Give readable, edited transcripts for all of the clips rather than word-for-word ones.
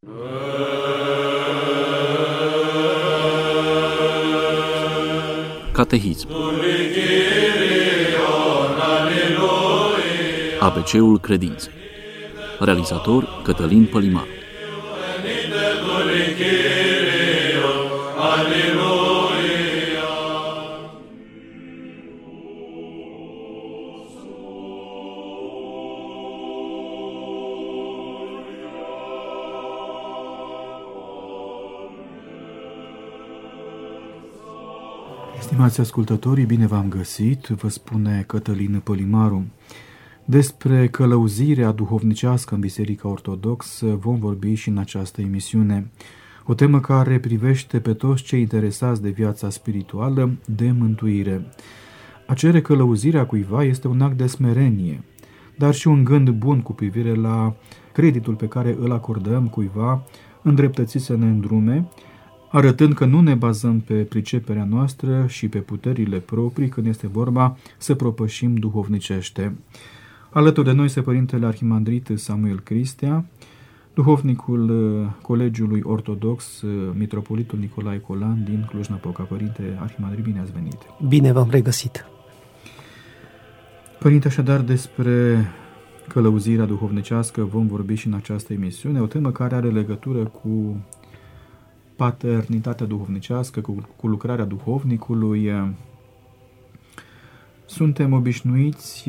Catehism. ABC-ul credinței. Realizator Cătălin Pălimar. Stimați ascultătorii, bine v-am găsit, vă spune Cătălin Pălimaru. Despre călăuzirea duhovnicească în Biserica Ortodoxă vom vorbi și în această emisiune. O temă care privește pe toți cei interesați de viața spirituală, de mântuire. A cere călăuzirea cuiva este un act de smerenie, dar și un gând bun cu privire la creditul pe care îl acordăm cuiva îndreptățit să ne îndrume, arătând că nu ne bazăm pe priceperea noastră și pe puterile proprii când este vorba să propășim duhovnicește. Alături de noi este Părintele Arhimandrit Samuel Cristea, duhovnicul Colegiului Ortodox, Mitropolitul Nicolae Colan din Cluj-Napoca. Părinte Arhimandrit, bine ați venit! Bine v-am regăsit! Părinte, așadar despre călăuzirea duhovnicească vom vorbi și în această emisiune, o temă care are legătură cu paternitatea duhovnicească, cu lucrarea duhovnicului. Suntem obișnuiți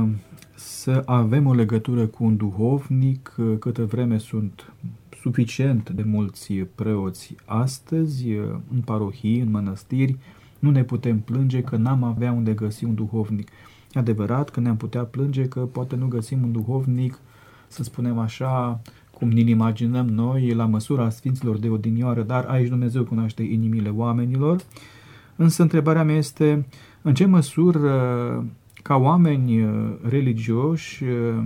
să avem o legătură cu un duhovnic, câtă vreme sunt suficient de mulți preoți astăzi, în parohii, în mănăstiri, nu ne putem plânge că n-am avea unde găsi un duhovnic. E adevărat că ne-am putea plânge că poate nu găsim un duhovnic, să spunem așa, cum ne imaginăm noi, la măsura Sfinților de odinioară, dar aici Dumnezeu cunoaște inimile oamenilor. Însă întrebarea mea este, în ce măsură, ca oameni religioși,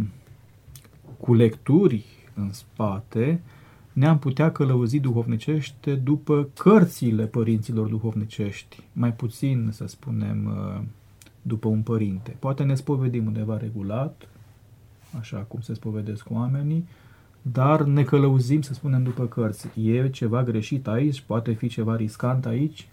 cu lecturi în spate, ne-am putea călăuzi duhovnicește după cărțile părinților duhovnicești, mai puțin, să spunem, după un părinte. Poate ne spovedim undeva regulat, așa cum se spovedesc oamenii, dar ne călăuzim, să spunem, după cărți. E ceva greșit aici? Poate fi ceva riscant aici?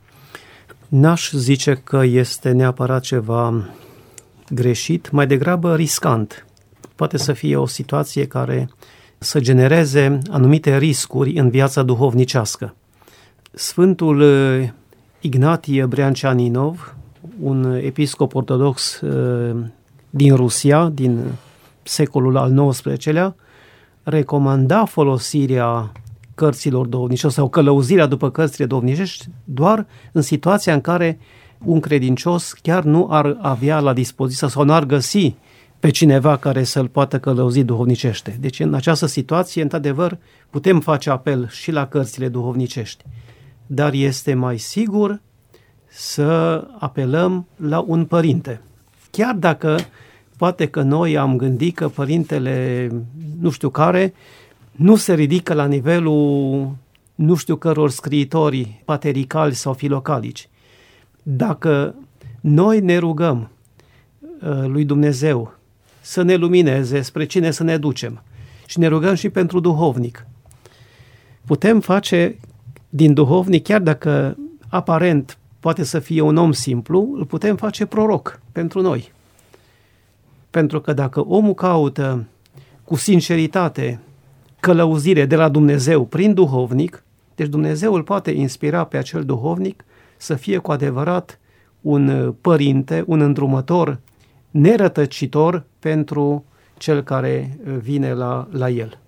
N-aș zice că este neapărat ceva greșit, mai degrabă riscant. Poate să fie o situație care să genereze anumite riscuri în viața duhovnicească. Sfântul Ignatie Brянчанинов, un episcop ortodox din Rusia, din secolul al XIX-lea, recomanda folosirea cărților duhovnicești sau călăuzirea după cărțile duhovnicești doar în situația în care un credincios chiar nu ar avea la dispoziție sau nu ar găsi pe cineva care să-l poată călăuzi duhovnicește. Deci în această situație, într-adevăr, putem face apel și la cărțile duhovnicești, dar este mai sigur să apelăm la un părinte. Chiar dacă poate că noi am gândit că părintele nu știu care nu se ridică la nivelul nu știu căror scriitori patericali sau filocalici. Dacă noi ne rugăm lui Dumnezeu să ne lumineze spre cine să ne ducem și ne rugăm și pentru duhovnic, putem face din duhovnic, chiar dacă aparent poate să fie un om simplu, îl putem face proroc pentru noi. Pentru că dacă omul caută cu sinceritate călăuzire de la Dumnezeu prin duhovnic, deci Dumnezeu îl poate inspira pe acel duhovnic să fie cu adevărat un părinte, un îndrumător nerătăcitor pentru cel care vine la el.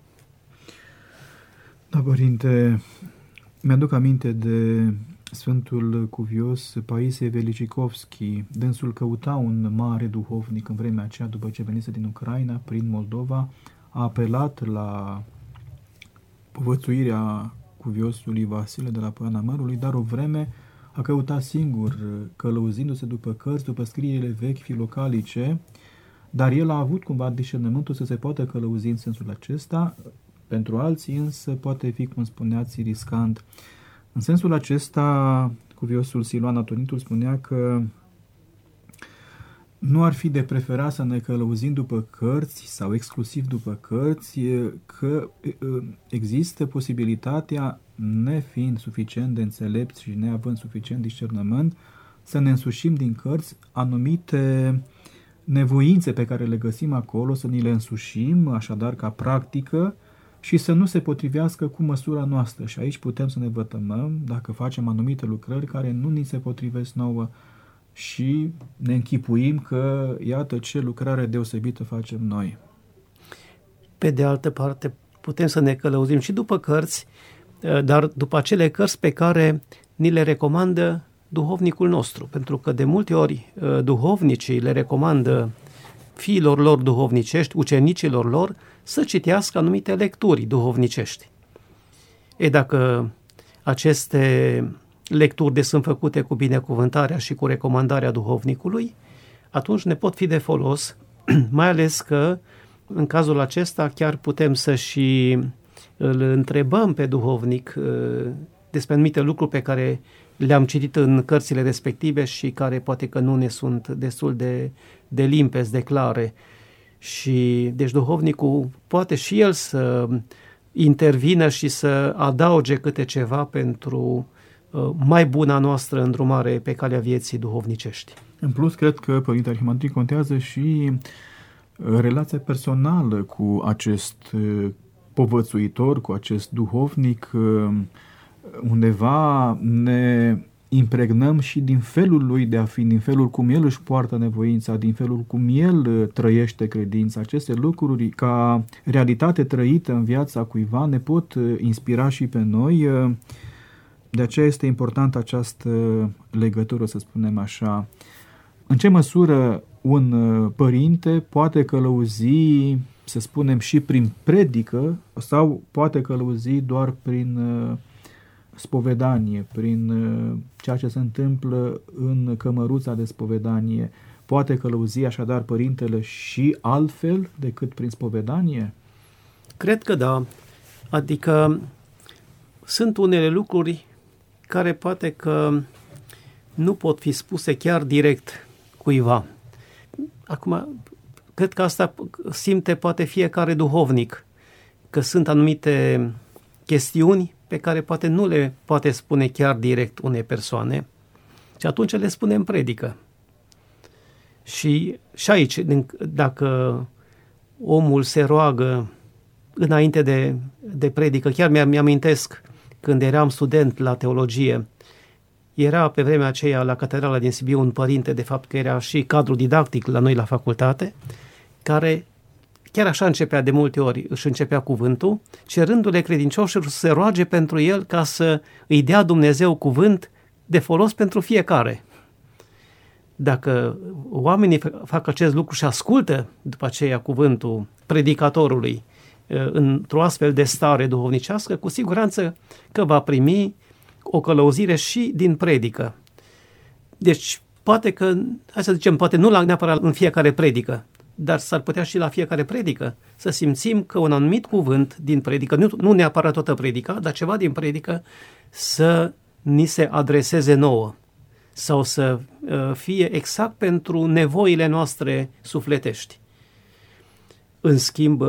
Da, părinte, mi-aduc aminte de Sfântul Cuvios Paisie Velicicovski. Dânsul căuta un mare duhovnic în vremea aceea, după ce venise din Ucraina, prin Moldova, a apelat la povățuirea cuviosului Vasile de la Poiana Mărului, dar o vreme a căutat singur, călăuzindu-se după cărți, după scrierile vechi filocalice, dar el a avut cumva discernământul să se poată călăuzi în sensul acesta. Pentru alții însă poate fi, cum spuneați, riscant. În sensul acesta, cuviosul Siluan Antonitul spunea că Nu ar fi de preferat să ne călăuzim după cărți sau exclusiv după cărți, că există posibilitatea, nefiind suficient de înțelepți și neavând suficient discernământ, să ne însușim din cărți anumite nevoințe pe care le găsim acolo, să ni le însușim, așadar ca practică, și să nu se potrivească cu măsura noastră. Și aici putem să ne vătămăm dacă facem anumite lucrări care nu ni se potrivesc nouă și ne închipuim că iată ce lucrare deosebită facem noi. Pe de altă parte, putem să ne călăuzim și după cărți, dar după acele cărți pe care ni le recomandă duhovnicul nostru, pentru că de multe ori duhovnicii le recomandă fiilor lor duhovnicești, ucenicilor lor, să citească anumite lecturi duhovnicești. Dacă aceste lecturi sunt făcute cu binecuvântarea și cu recomandarea duhovnicului, atunci ne pot fi de folos, mai ales că în cazul acesta chiar putem să și îl întrebăm pe duhovnic despre anumite lucruri pe care le-am citit în cărțile respective și care poate că nu ne sunt destul de limpezi, de clare. Și deci duhovnicul poate și el să intervină și să adauge câte ceva pentru mai buna noastră îndrumare pe calea vieții duhovnicești. În plus, cred că Părinte Arhimandrit contează și relația personală cu acest povățuitor, cu acest duhovnic. Undeva ne impregnăm și din felul lui de a fi, din felul cum el își poartă nevoința, din felul cum el trăiește credința. Aceste lucruri, ca realitate trăită în viața cuiva, ne pot inspira și pe noi. De aceea este importantă această legătură, să spunem așa. În ce măsură un părinte poate călăuzi, să spunem, și prin predică sau poate călăuzi doar prin spovedanie, prin ceea ce se întâmplă în cămăruța de spovedanie? Poate călăuzi așadar părintele și altfel decât prin spovedanie? Cred că da. Adică sunt unele lucruri care poate că nu pot fi spuse chiar direct cuiva. Acum, cred că asta simte poate fiecare duhovnic, că sunt anumite chestiuni pe care poate nu le poate spune chiar direct unei persoane și atunci le spune în predică. Și aici, dacă omul se roagă înainte de predică, chiar mi-amintesc când eram student la teologie, era pe vremea aceea la Catedrala din Sibiu un părinte, de fapt că era și cadru didactic la noi la facultate, care chiar așa începea de multe ori, își începea cuvântul, cerându-le credincioșilor să se roage pentru el ca să îi dea Dumnezeu cuvânt de folos pentru fiecare. Dacă oamenii fac acest lucru și ascultă după aceea cuvântul predicatorului într-o astfel de stare duhovnicească, cu siguranță că va primi o călăuzire și din predică. Deci, poate că, hai să zicem, poate nu neapărat în fiecare predică, dar s-ar putea și la fiecare predică să simțim că un anumit cuvânt din predică, nu neapărat toată predica, dar ceva din predică să ni se adreseze nouă sau să fie exact pentru nevoile noastre sufletești. În schimb,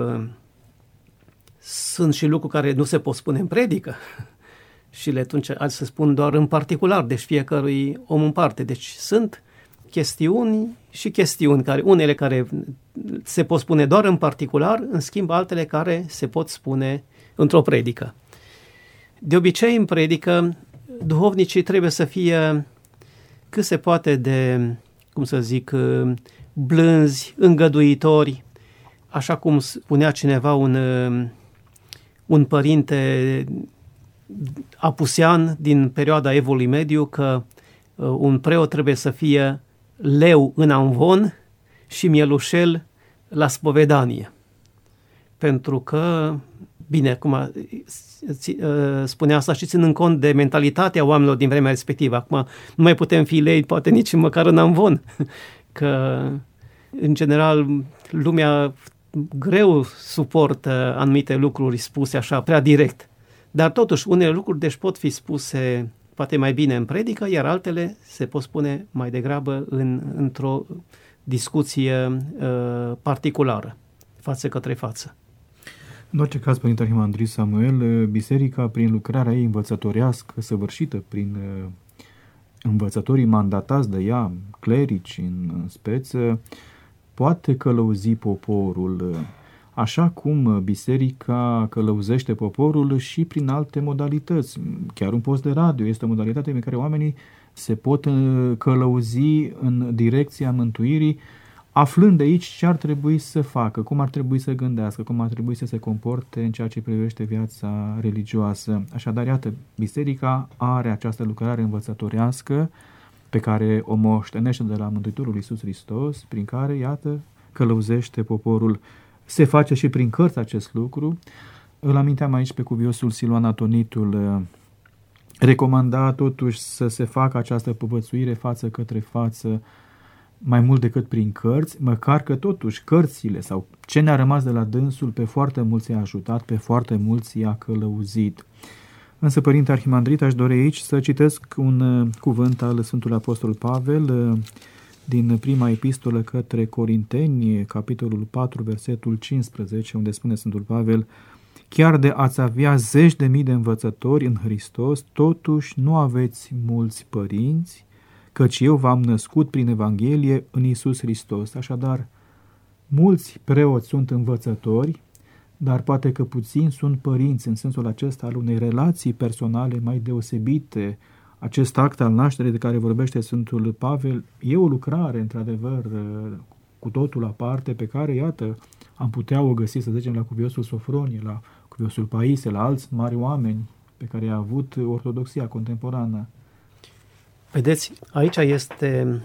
sunt și lucruri care nu se pot spune în predică și atunci se spun doar în particular, deci fiecărui om în parte. Deci sunt chestiuni și chestiuni, unele care se pot spune doar în particular, în schimb altele care se pot spune într-o predică. De obicei, în predică, duhovnicii trebuie să fie cât se poate de, cum să zic, blânzi, îngăduitori, așa cum spunea cineva un părinte apusean din perioada Evului Mediu, că un preot trebuie să fie leu în amvon și mielușel la spovedanie. Pentru că, bine, cum spunea asta și ținând cont de mentalitatea oamenilor din vremea respectivă. Acum nu mai putem fi lei, poate nici măcar în amvon, că în general lumea greu suportă anumite lucruri spuse așa prea direct. Dar totuși unele lucruri deci pot fi spuse poate mai bine în predică, iar altele se pot spune mai degrabă într-o discuție particulară, față către față. În orice caz, Părinte Arhimandrit Samuel, biserica, prin lucrarea ei învățătorească, săvârșită prin învățătorii mandatați de ea, clerici în speță, poate călăuzi poporul, așa cum biserica călăuzește poporul și prin alte modalități. Chiar un post de radio este o modalitate în care oamenii se pot călăuzi în direcția mântuirii, aflând de aici ce ar trebui să facă, cum ar trebui să gândească, cum ar trebui să se comporte în ceea ce privește viața religioasă. Așadar, iată, biserica are această lucrare învățătorească pe care o moștenește de la Mântuitorul Iisus Hristos, prin care, iată, călăuzește poporul. Se face și prin cărți acest lucru. Îl aminteam aici pe cuviosul Siluan Atonitul, recomanda totuși să se facă această povățuire față către față mai mult decât prin cărți, măcar că totuși cărțile sau ce ne-a rămas de la dânsul pe foarte mulți i-a ajutat, pe foarte mulți i-a călăuzit. Însă, Părinte Arhimandrit, aș dori aici să citesc un cuvânt al Sfântului Apostol Pavel din prima epistolă către Corinteni, capitolul 4, versetul 15, unde spune Sfântul Pavel: chiar de ați avea 10.000 de învățători în Hristos, totuși nu aveți mulți părinți, căci eu v-am născut prin Evanghelie în Iisus Hristos. Așadar, mulți preoți sunt învățători, dar poate că puțini sunt părinți, în sensul acesta al unei relații personale mai deosebite. Acest act al nașterii de care vorbește Sfântul Pavel e o lucrare, într-adevăr, cu totul aparte, pe care, iată, am putea o găsi, să zicem, la cuviosul Sofronie, la cuviosul Paisie, la alți mari oameni pe care i-a avut ortodoxia contemporană. Vedeți, aici este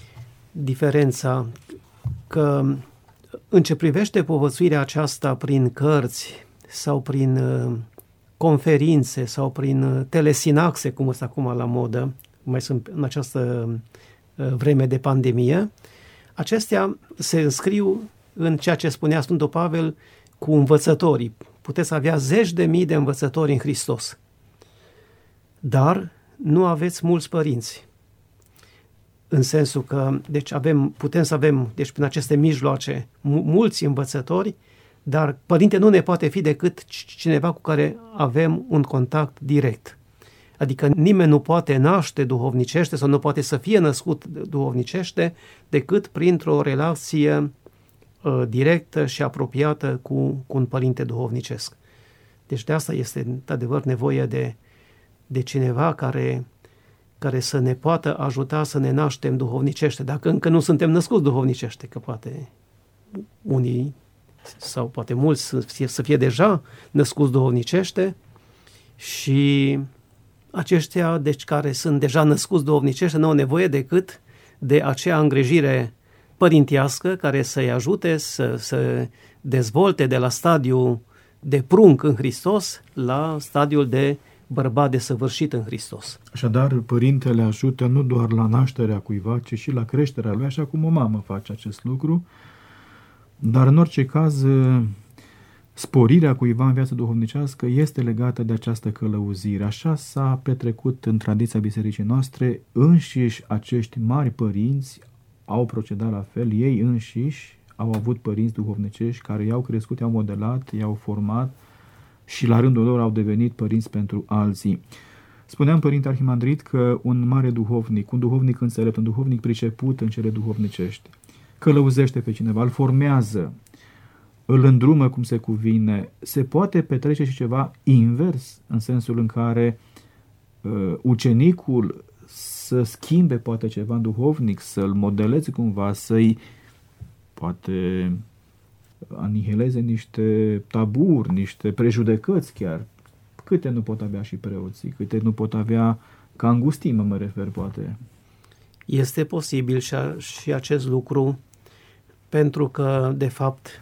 diferența, că în ce privește povățuirea aceasta prin cărți sau prin conferințe sau prin telesinaxe, cum este acum la modă, mai sunt în această vreme de pandemie, acestea se înscriu în ceea ce spunea Sfântul Pavel cu învățătorii. Puteți avea 10.000 de învățători în Hristos, dar nu aveți mulți părinți. În sensul că, deci putem să avem, deci prin aceste mijloace, mulți învățători, dar părinte nu ne poate fi decât cineva cu care avem un contact direct. Adică nimeni nu poate naște duhovnicește sau nu poate să fie născut duhovnicește decât printr-o relație directă și apropiată cu un părinte duhovnicesc. Deci de asta este, într-adevăr, nevoie de cineva care să ne poată ajuta să ne naștem duhovnicește, dacă încă nu suntem născuți duhovnicește, că poate unii sau poate mulți să fie deja născuți duhovnicește și aceștia, deci, care sunt deja născuți duhovnicește, nu au nevoie decât de acea îngrijire părintească care să-i ajute să dezvolte de la stadiul de prunc în Hristos la stadiul de bărbat desăvârșit în Hristos. Așadar, părintele ajută nu doar la nașterea cuiva, ci și la creșterea lui, așa cum o mamă face acest lucru, dar în orice caz, sporirea cuiva în viața duhovnicească este legată de această călăuzire. Așa s-a petrecut în tradiția bisericii noastre, înșiși acești mari părinți au procedat la fel, ei înșiși au avut părinți duhovnicești care i-au crescut, i-au modelat, i-au format și la rândul lor au devenit părinți pentru alții. Spuneam, Părinte Arhimandrit, că un mare duhovnic, un duhovnic înțelept, un duhovnic priceput în cele duhovnicești, călăuzește pe cineva, îl formează, îl îndrumă cum se cuvine. Se poate petrece și ceva invers, în sensul în care ucenicul să schimbe poate ceva în duhovnic, să-l modeleze cumva, să-i poate anihileze niște taburi, niște prejudecăți chiar. Câte nu pot avea și preoții, câte nu pot avea, ca în gustimă mă refer, poate. Este posibil și acest lucru, pentru că, de fapt,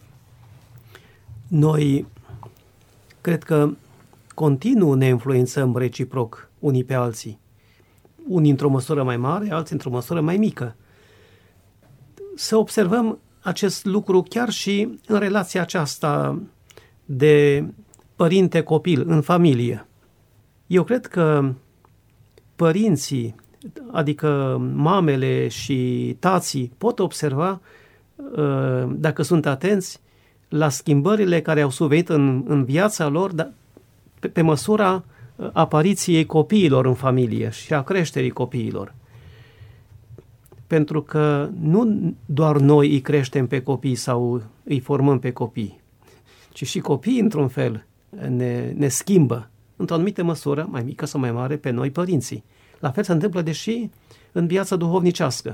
noi cred că continuu ne influențăm reciproc unii pe alții. Unii într-o măsură mai mare, alții într-o măsură mai mică. Să observăm acest lucru chiar și în relația aceasta de părinte-copil, în familie. Eu cred că părinții, adică mamele și tații, pot observa, dacă sunt atenți, la schimbările care au survenit în viața lor pe măsura apariției copiilor în familie și a creșterii copiilor. Pentru că nu doar noi îi creștem pe copii sau îi formăm pe copii, ci și copiii, într-un fel, ne schimbă, într-o anumită măsură, mai mică sau mai mare, pe noi, părinții. La fel se întâmplă, deși în viața duhovnicească.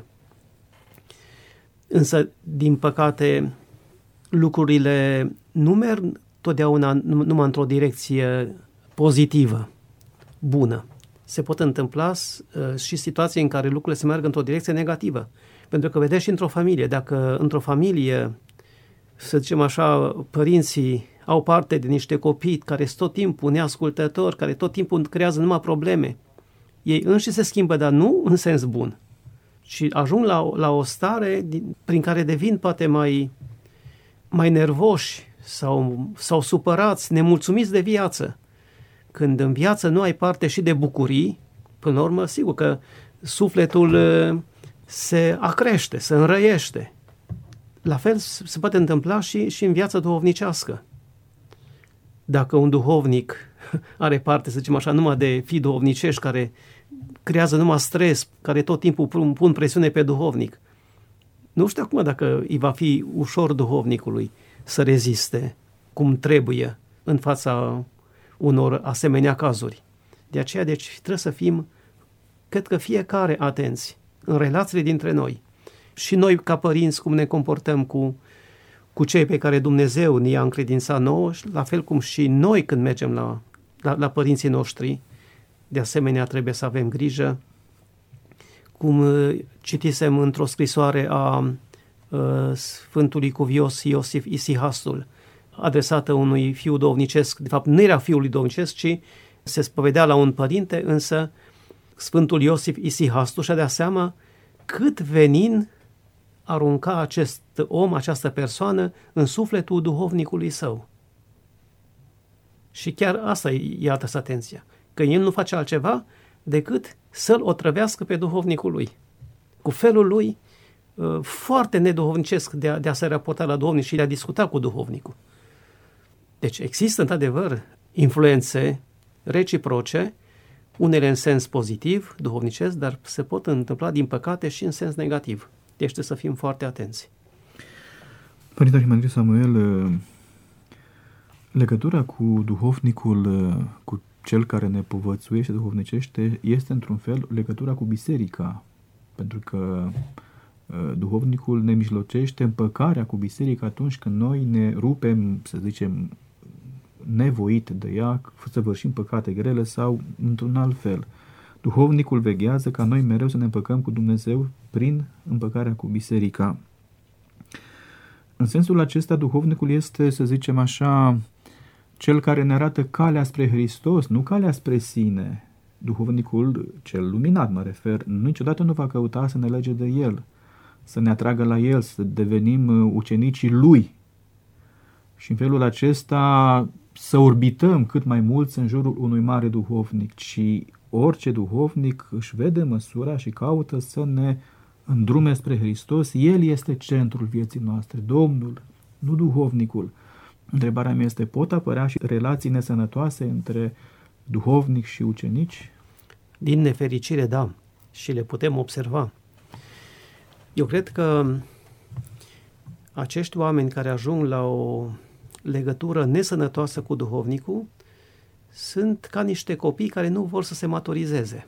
Însă, din păcate, lucrurile nu merg totdeauna numai într-o direcție pozitivă, bună. Se pot întâmpla și situații în care lucrurile se merg într-o direcție negativă. Pentru că vedeți și într-o familie, dacă într-o familie, să zicem așa, părinții au parte de niște copii care sunt tot timpul neascultători, care tot timpul creează numai probleme, ei înși se schimbă, dar nu în sens bun, și ajung la o stare prin care devin poate mai nervoși sau supărați, nemulțumiți de viață. Când în viață nu ai parte și de bucurii, până la urmă, sigur că sufletul se acrește, se înrăiește. La fel se poate întâmpla și în viața duhovnicească. Dacă un duhovnic are parte, să zicem așa, numai de fii duhovnicești care creează numai stres, care tot timpul pun presiune pe duhovnic, nu știu acum dacă îi va fi ușor duhovnicului să reziste cum trebuie în fața unor asemenea cazuri. De aceea, deci, trebuie să fim, cred că fiecare, atenți în relațiile dintre noi. Și noi, ca părinți, cum ne comportăm cu cei pe care Dumnezeu ne-a încredințat nouă, la fel cum și noi când mergem la părinții noștri, de asemenea trebuie să avem grijă. Cum citisem într-o scrisoare a Sfântului Cuvios Iosif Isihastul, adresată unui fiu duhovnicesc, de fapt nu era fiul lui duhovnicesc, ci se spovedea la un părinte, însă Sfântul Iosif Isihastul și-a dat seama cât venin arunca acest om, această persoană, în sufletul duhovnicului său. Și chiar asta i-a atras atenția, că el nu face altceva decât să-l otrăvească pe duhovnicul lui, cu felul lui foarte neduhovnicesc de a se raporta la duhovnic și de a discuta cu duhovnicul. Deci există, într-adevăr, influențe reciproce, unele în sens pozitiv, duhovnicesc, dar se pot întâmpla, din păcate, și în sens negativ. Deci trebuie să fim foarte atenți. Părinte Arhimandrit Samuel, legătura cu duhovnicul, cu cel care ne povățuiește duhovnicește, este într-un fel legătura cu biserica, pentru că duhovnicul ne mijlocește împăcarea cu biserica atunci când noi ne rupem, să zicem, nevoit de ea, să vârșim păcate grele sau într-un alt fel. Duhovnicul veghează ca noi mereu să ne împăcăm cu Dumnezeu prin împăcarea cu biserica. În sensul acesta, duhovnicul este, să zicem așa, cel care ne arată calea spre Hristos, nu calea spre sine. Duhovnicul, cel luminat mă refer, niciodată nu va căuta să ne lege de el, să ne atragă la el, să devenim ucenicii lui. Și în felul acesta să orbităm cât mai mult în jurul unui mare duhovnic, ci orice duhovnic își vede măsura și caută să ne îndrume spre Hristos. El este centrul vieții noastre, Domnul, nu duhovnicul. Întrebarea mea este, pot apărea și relații nesănătoase între duhovnic și ucenici? Din nefericire, da, și le putem observa. Eu cred că acești oameni care ajung la o legătură nesănătoasă cu duhovnicul sunt ca niște copii care nu vor să se maturizeze,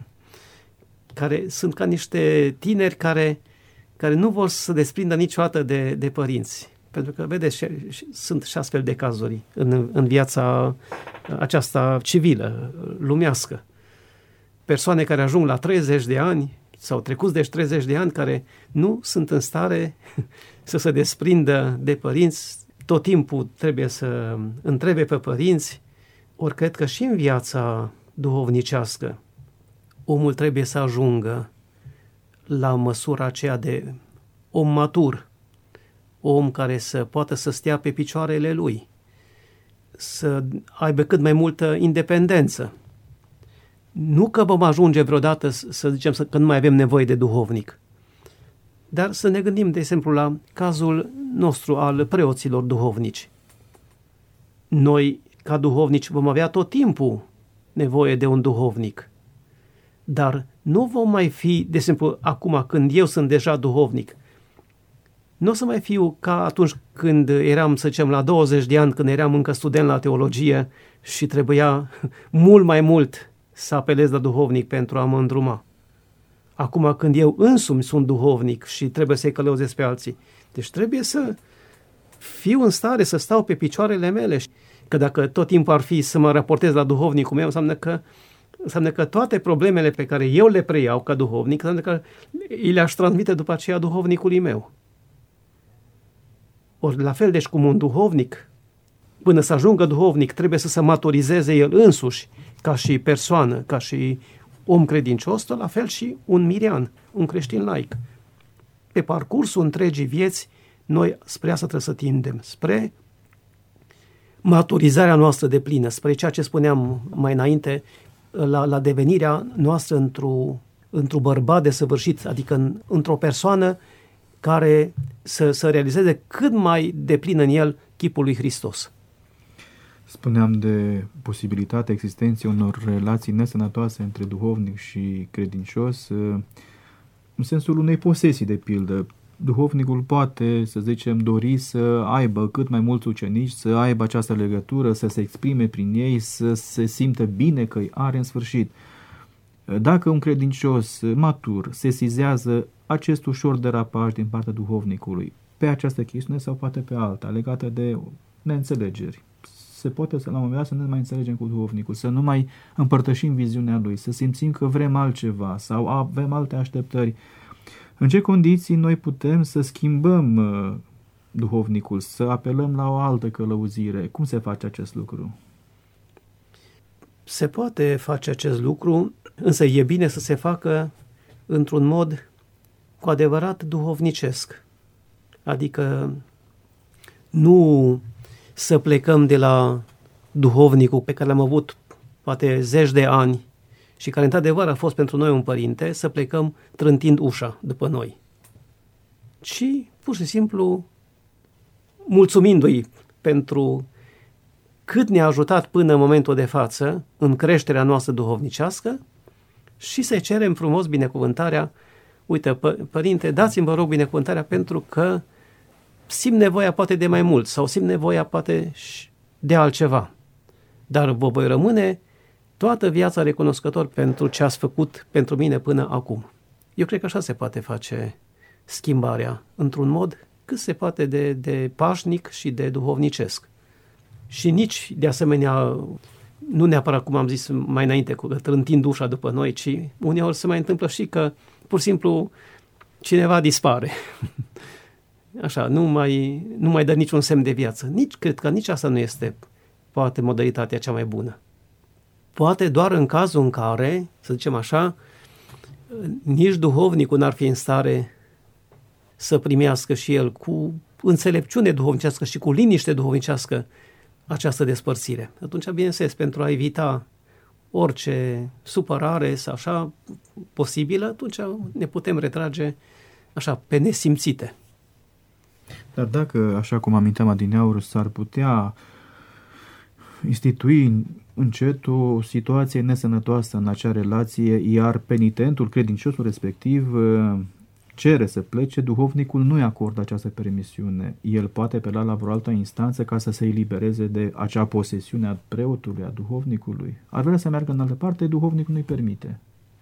care sunt ca niște tineri care nu vor să se desprindă niciodată de părinți. Pentru că, vedeți, sunt și astfel de cazuri în viața aceasta civilă, lumească. Persoane care ajung la 30 de ani sau trecuți de 30 de ani, care nu sunt în stare să se desprindă de părinți, tot timpul trebuie să întrebe pe părinți. Ori cred că și în viața duhovnicească omul trebuie să ajungă la măsura aceea de om matur, om care să poată să stea pe picioarele lui, să aibă cât mai multă independență. Nu că vom ajunge vreodată să zicem că nu mai avem nevoie de duhovnic, dar să ne gândim, de exemplu, la cazul nostru al preoților duhovnici. Noi, ca duhovnici, vom avea tot timpul nevoie de un duhovnic, dar nu vom mai fi, de exemplu, acum când eu sunt deja duhovnic, nu o să mai fiu ca atunci când eram, să zicem, la 20 de ani, când eram încă student la teologie și trebuia mult mai mult să apelez la duhovnic pentru a mă îndruma. Acum când eu însumi sunt duhovnic și trebuie să-i călăuzesc pe alții, deci trebuie să fiu în stare să stau pe picioarele mele, că dacă tot timpul ar fi să mă raportez la duhovnicul meu, înseamnă că toate problemele pe care eu le preiau ca duhovnic, înseamnă că le-aș transmite după aceea duhovnicului meu. Ori la fel, deci cum un duhovnic, până să ajungă duhovnic, trebuie să se maturizeze el însuși, ca și persoană, ca și om credincios, tot la fel și un mirian, un creștin laic. Pe parcursul întregii vieți, noi spre asta trebuie să tindem, spre maturizarea noastră deplină, spre ceea ce spuneam mai înainte, la devenirea noastră într-un bărbat desăvârșit, adică într-o persoană care să realizeze cât mai deplin în el chipul lui Hristos. Spuneam de posibilitatea existenței unor relații nesănătoase între duhovnic și credincios, în sensul unei posesii, de pildă. Duhovnicul poate, să zicem, dori să aibă cât mai mulți ucenici, să aibă această legătură, să se exprime prin ei, să se simtă bine că îi are în sfârșit. Dacă un credincios matur sesizează acest ușor derapaj din partea duhovnicului pe această chestiune sau poate pe alta, legată de neînțelegeri, se poate la un moment dat să nu mai înțelegem cu duhovnicul, să nu mai împărtășim viziunea lui, să simțim că vrem altceva sau avem alte așteptări. În ce condiții noi putem să schimbăm duhovnicul, să apelăm la o altă călăuzire? Cum se face acest lucru? Se poate face acest lucru, însă e bine să se facă într-un mod cu adevărat duhovnicesc. Adică nu să plecăm de la duhovnicul pe care l-am avut poate zeci de ani și care într-adevăr a fost pentru noi un părinte, să plecăm trântind ușa după noi. Ci pur și simplu mulțumindu-i pentru cât ne-a ajutat până în momentul de față în creșterea noastră duhovnicească și să-i cerem frumos binecuvântarea. Uite, părinte, dați-mi, vă rog, binecuvântarea pentru că simt nevoia poate de mai mult sau simt nevoia poate de altceva. Dar vă voi rămâne toată viața recunoscător pentru ce ați făcut pentru mine până acum. Eu cred că așa se poate face schimbarea, într-un mod cât se poate de pașnic și de duhovnicesc. Și nici, de asemenea, nu neapărat, cum am zis mai înainte, cu trântind ușa după noi, ci uneori se mai întâmplă și că, pur și simplu, cineva dispare. Așa, nu mai dă niciun semn de viață. Cred că nici asta nu este, poate, modalitatea cea mai bună. Poate doar în cazul în care, să zicem așa, nici duhovnicul n-ar fi în stare să primească și el cu înțelepciune duhovnicească și cu liniște duhovnicească această despărțire. Atunci, bineînțeles, pentru a evita orice supărare sau așa posibilă, atunci ne putem retrage așa pe nesimțite. Dar dacă, așa cum aminteam adineauri, s-ar putea institui încet o situație nesănătoasă în acea relație, iar penitentul, credinciosul respectiv, cere să plece, duhovnicul nu-i acordă această permisiune. El poate apela la vreo altă instanță ca să se elibereze de acea posesiune a preotului, a duhovnicului. Ar vrea să meargă în altă parte, duhovnicul nu-i permite.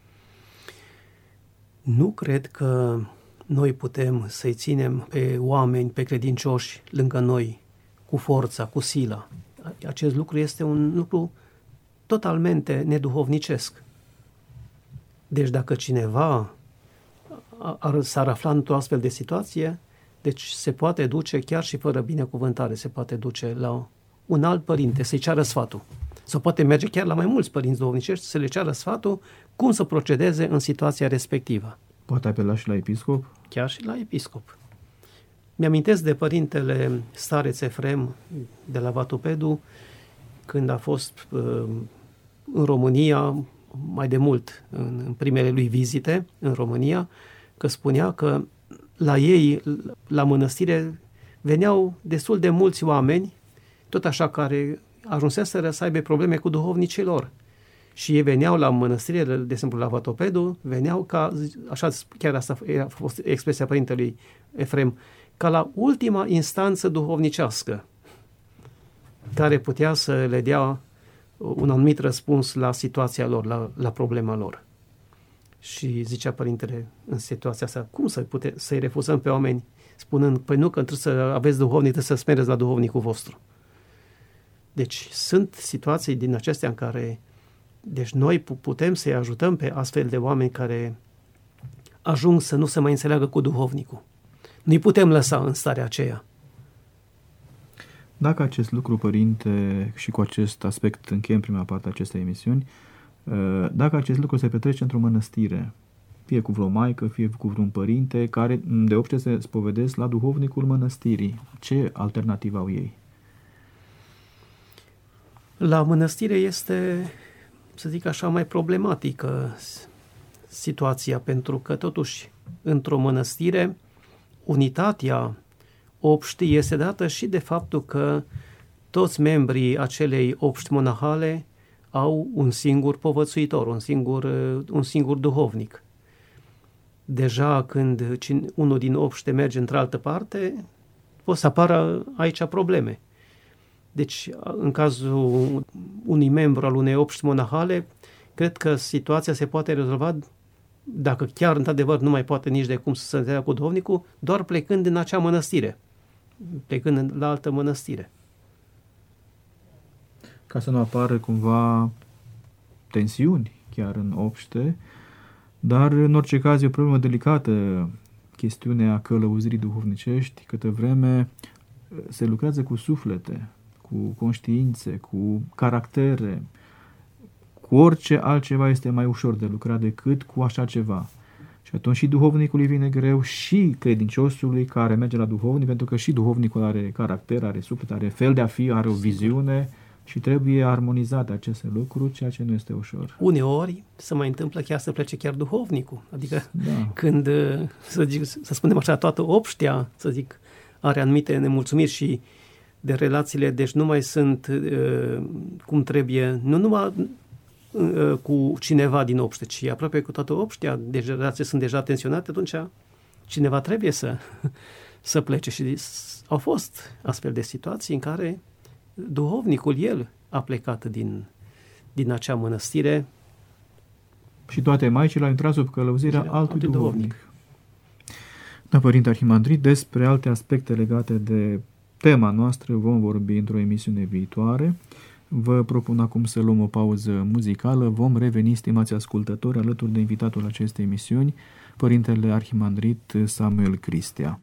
Nu cred că noi putem să-i ținem pe oameni, pe credincioși lângă noi, cu forța, cu sila. Acest lucru este un lucru totalmente neduhovnicesc. Deci dacă cineva s-ar afla într-o astfel de situație, deci se poate duce, chiar și fără binecuvântare, se poate duce la un alt părinte să-i ceară sfatul. Sau poate merge chiar la mai mulți părinți duhovnicești să le ceară sfatul cum să procedeze în situația respectivă. Poate apela și la episcop? Chiar și la episcop. Mi-amintesc de părintele stareț Efrem de la Vatupedu, când a fost în România, mai de mult în primele lui vizite în România, că spunea că la ei, la mănăstire, veneau destul de mulți oameni, tot așa, care ajunseseră să aibă probleme cu duhovnicii lor. Și ei veneau la mănăstire, de exemplu la Vatopedu, veneau ca, așa, chiar asta a fost expresia părintelui Efrem, ca la ultima instanță duhovnicească, care putea să le dea un anumit răspuns la situația lor, la problema lor. Și zicea părintele în situația asta, cum să-i refuzăm pe oameni, spunând, păi nu, că trebuie să aveți duhovnic, trebuie să smereți la duhovnicul vostru. Deci sunt situații din acestea în care noi putem să-i ajutăm pe astfel de oameni care ajung să nu se mai înțeleagă cu duhovnicul. Nu-i putem lăsa în starea aceea. Dacă acest lucru, părinte, și cu acest aspect încheiem prima parte a acestei emisiuni, dacă acest lucru se petrece într-o mănăstire, fie cu vreo maică, fie cu vreun părinte, care de obște se spovedesc la duhovnicul mănăstirii, ce alternativă au ei? La mănăstire este, să zic așa, mai problematică situația, pentru că totuși într-o mănăstire unitatea obștii este dată și de faptul că toți membrii acelei obști monahale au un singur povățuitor, un singur duhovnic. Deja când unul din obște merge într-altă parte, pot să apară aici probleme. Deci, în cazul unui membru al unei obști monahale, cred că situația se poate rezolva, dacă chiar într-adevăr nu mai poate nici de cum să se înțeleagă cu duhovnicul, doar plecând din acea mănăstire, plecând la altă mănăstire. Ca să nu apară cumva tensiuni chiar în obște, dar în orice caz e o problemă delicată chestiunea călăuzirii duhovnicești, câtă vreme se lucrează cu suflete, cu conștiințe, cu caractere, cu orice altceva este mai ușor de lucrat decât cu așa ceva. Și atunci și duhovnicului vine greu și credinciosului care merge la duhovnic, pentru că și duhovnicul are caracter, are suflet, are fel de a fi, are o viziune și trebuie armonizate aceste lucruri, ceea ce nu este ușor. Uneori se mai întâmplă chiar să plece chiar duhovnicul, adică când, să spunem așa, toată obștea, să zic, are anumite nemulțumiri și de relațiile, deci nu mai sunt cum trebuie, nu numai cu cineva din obște, ci aproape cu toată obștea, deci relațiile sunt deja tensionate, atunci cineva trebuie să plece. Și au fost astfel de situații în care duhovnicul, el a plecat din acea mănăstire. Și toate maicile au intrat sub călăuzirea altui duhovnic. Da, Părinte Arhimandrit, despre alte aspecte legate de tema noastră vom vorbi într-o emisiune viitoare. Vă propun acum să luăm o pauză muzicală. Vom reveni, stimați ascultători, alături de invitatul acestei emisiuni, Părintele Arhimandrit Samuel Cristea.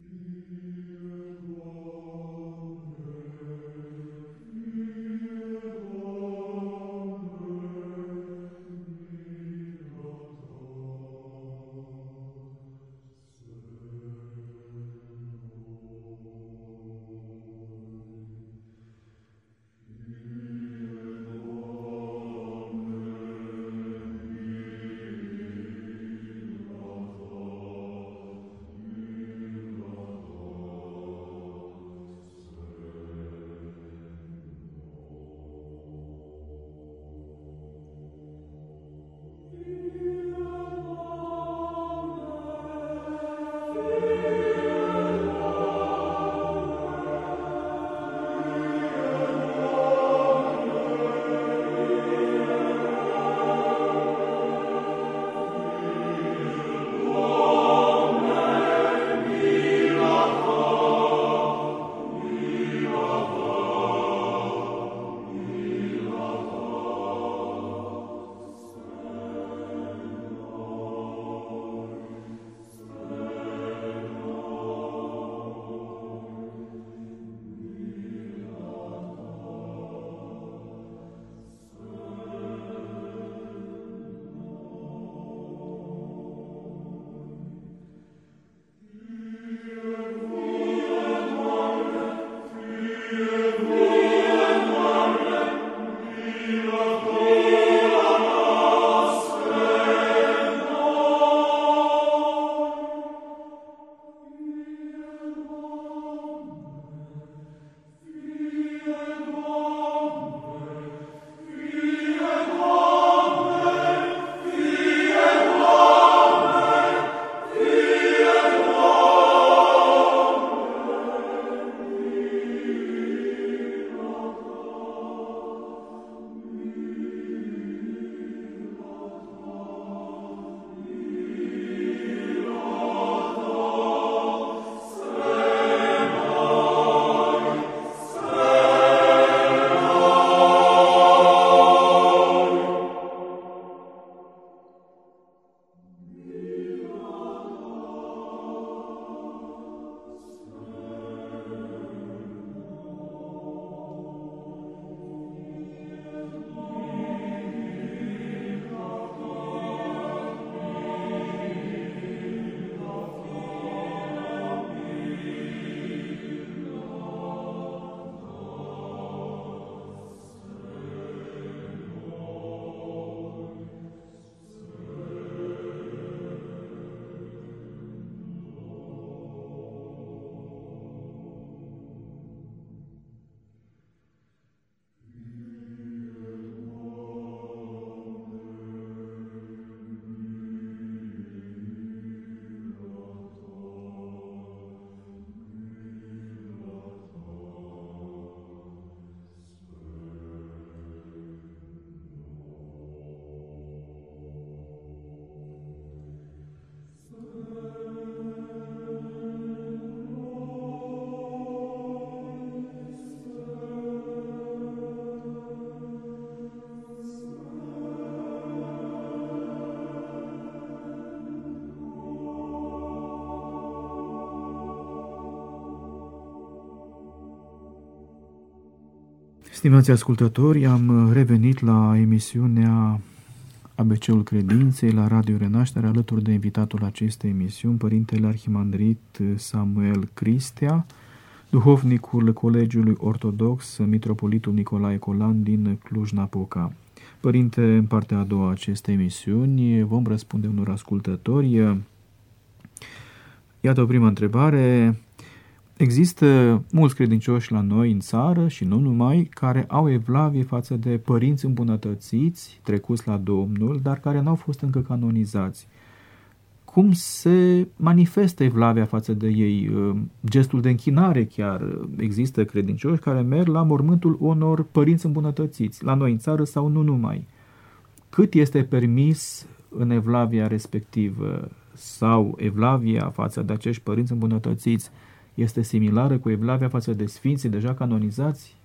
Stimați ascultători, am revenit la emisiunea ABC-ul Credinței la Radio Renaștere, alături de invitatul acestei emisiuni, Părintele Arhimandrit Samuel Cristea, duhovnicul Colegiului Ortodox Mitropolitul Nicolae Colan din Cluj-Napoca. Părinte, în partea a doua acestei emisiuni vom răspunde unor ascultători. Iată o primă întrebare. Există mulți credincioși la noi în țară și nu numai, care au evlavie față de părinți îmbunătățiți, trecuți la Domnul, dar care n-au fost încă canonizați. Cum se manifestă evlavia față de ei? Gestul de închinare chiar. Există credincioși care merg la mormântul unor părinți îmbunătățiți, la noi în țară sau nu numai. Cât este permis în evlavia respectivă sau evlavia față de acești părinți îmbunătățiți este similară cu evlavia față de sfinții deja canonizați?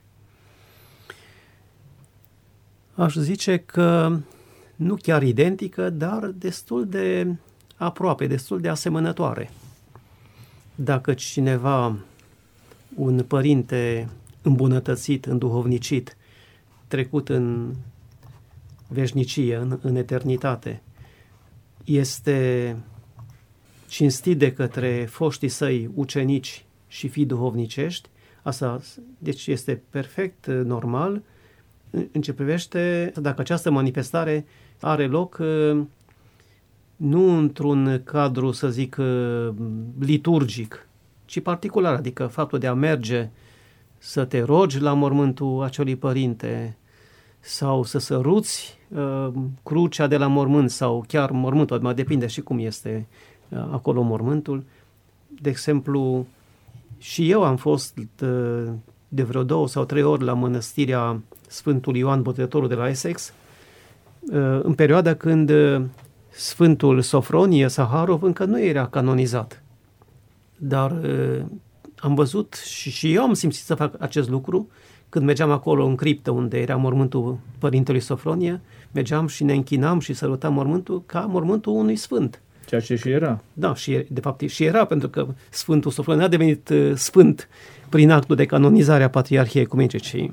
Aș zice că nu chiar identică, dar destul de aproape, destul de asemănătoare. Dacă cineva, un părinte îmbunătățit, înduhovnicit, trecut în veșnicie, în eternitate, este cinstit de către foștii săi ucenici și fii duhovnicești, asta deci este perfect normal în ce privește dacă această manifestare are loc nu într-un cadru, să zic, liturgic, ci particular, adică faptul de a merge să te rogi la mormântul acelui părinte sau să săruți crucea de la mormânt sau chiar mormântul, mai depinde și cum este acolo mormântul. De exemplu, și eu am fost de vreo 2 sau 3 ori la mănăstirea Sfântului Ioan Botezătorul de la Essex, în perioada când Sfântul Sofronie Saharov încă nu era canonizat. Dar am văzut și eu am simțit să fac acest lucru când mergeam acolo în criptă unde era mormântul Părintelui Sofronie, mergeam și ne închinam și sărutam mormântul ca mormântul unui sfânt. Ceea ce și era. Da, și de fapt și era, pentru că Sfântul Sofronie a devenit sfânt prin actul de canonizare a Patriarhiei Ecumenice, ci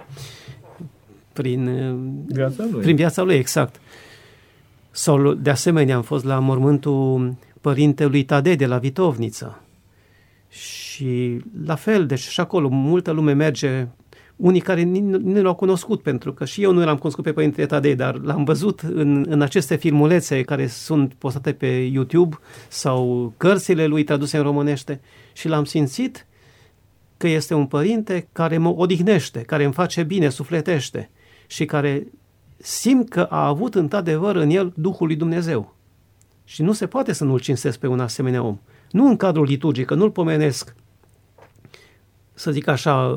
prin viața lui, exact. Sau, de asemenea, am fost la mormântul părintelui Tadei de la Vitovniță. Și la fel, deci și acolo multă lume merge, unii care nu l-au cunoscut, pentru că și eu nu l-am cunoscut pe părintele Tadei, dar l-am văzut în aceste filmulețe care sunt postate pe YouTube sau cărțile lui traduse în românește și l-am simțit că este un părinte care mă odihnește, care îmi face bine, sufletește și care simt că a avut într-adevăr în el Duhul lui Dumnezeu. Și nu se poate să nu-l cinstesc pe un asemenea om. Nu în cadrul liturgic, că nu-l pomenesc, să zic așa,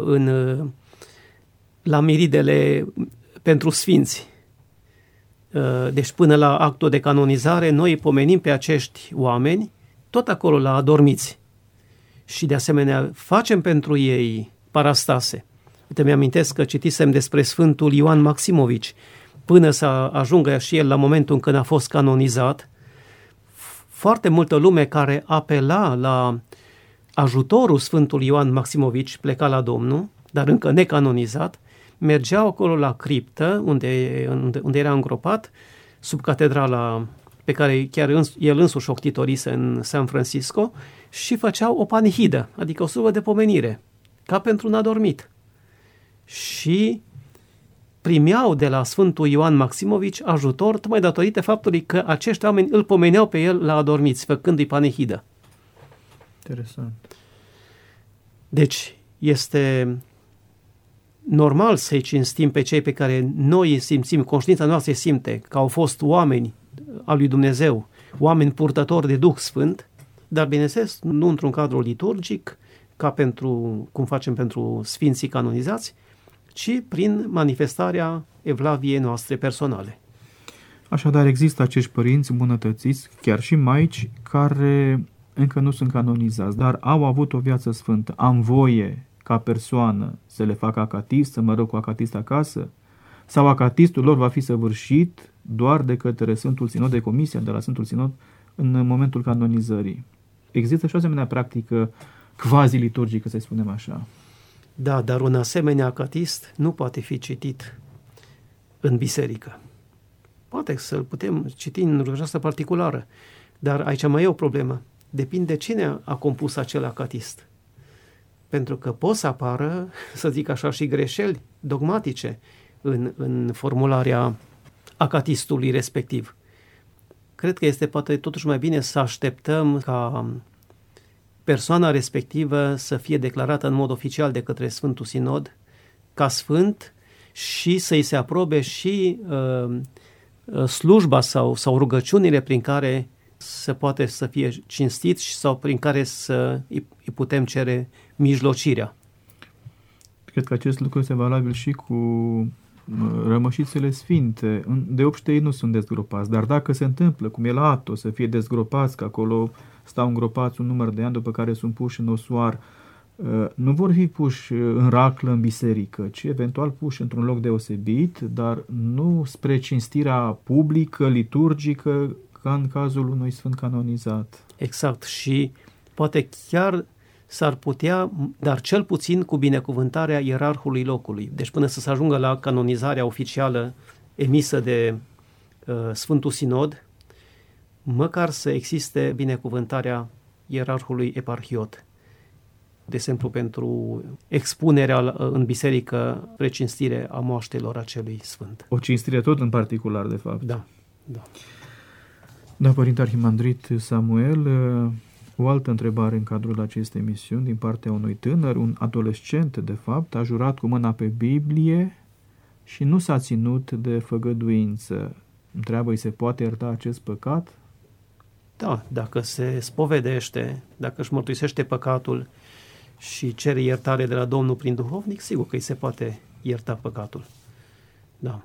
la miridele pentru sfinți. Deci până la actul de canonizare, noi pomenim pe acești oameni, tot acolo la adormiți. Și de asemenea facem pentru ei parastase. Uite, mi-amintesc că citisem despre Sfântul Ioan Maximovici, până să ajungă și el la momentul în când a fost canonizat, foarte multă lume care apela la ajutorul Sfântului Ioan Maximovici, pleca la Domnul, dar încă necanonizat, mergeau acolo la criptă, unde era îngropat, sub catedrala pe care chiar el însuși o ctitorise în San Francisco, și făceau o panihidă, adică o slujbă de pomenire, ca pentru un adormit. Și primeau de la Sfântul Ioan Maximovici ajutor, tocmai datorită faptului că acești oameni îl pomeneau pe el la adormiți, făcându-i panihidă. Interesant. Deci normal să-i cinstim pe cei pe care noi simțim, conștiința noastră simte că au fost oameni al lui Dumnezeu, oameni purtători de Duh Sfânt, dar bineînțeles nu într-un cadru liturgic, ca cum facem pentru sfinții canonizați, ci prin manifestarea evlaviei noastre personale. Așadar, există acești părinți îmbunătățiți, chiar și maici, care încă nu sunt canonizați, dar au avut o viață sfântă. Am voie, ca persoană, să le fac acatist, să mă rog cu acatist acasă? Sau acatistul lor va fi săvârșit doar de către Sfântul Sinod, de comisia de la Sfântul Sinod, în momentul canonizării? Există și o asemenea practică quasi-liturgică, să spunem așa. Da, dar un asemenea acatist nu poate fi citit în biserică. Poate să-l putem citi în rugăciune particulară, dar aici mai e o problemă. Depinde cine a compus acel acatist. Pentru că pot să apară, să zic așa, și greșeli dogmatice în formularea acatistului respectiv. Cred că este poate totuși mai bine să așteptăm ca persoana respectivă să fie declarată în mod oficial de către Sfântul Sinod ca sfânt și să-i se aprobe și slujba sau rugăciunile prin care se poate să fie cinstit sau prin care să îi putem cere mijlocirea. Cred că acest lucru este valabil și cu rămășițele sfinte. De obște ei nu sunt dezgropați, dar dacă se întâmplă, cum e la Atos, să fie dezgropați, că acolo stau îngropați un număr de ani după care sunt puși în osoar, nu vor fi puși în raclă în biserică, ci eventual puși într-un loc deosebit, dar nu spre cinstirea publică, liturgică, ca în cazul unui sfânt canonizat. Exact, și poate chiar s-ar putea, dar cel puțin cu binecuvântarea ierarhului locului. Deci până să se ajungă la canonizarea oficială emisă de Sfântul Sinod, măcar să existe binecuvântarea ierarhului eparhiot. De exemplu, pentru expunerea în biserică, precinstire a moaștelor acelui sfânt. O cinstire tot în particular, de fapt. Da. Da, Părinte Arhimandrit Samuel, o altă întrebare în cadrul acestei emisiuni din partea unui tânăr, un adolescent, de fapt, a jurat cu mâna pe Biblie și nu s-a ținut de făgăduință. Întreabă, îi se poate ierta acest păcat? Da, dacă se spovedește, dacă își mărturisește păcatul și cere iertare de la Domnul prin duhovnic, sigur că îi se poate ierta păcatul. Da.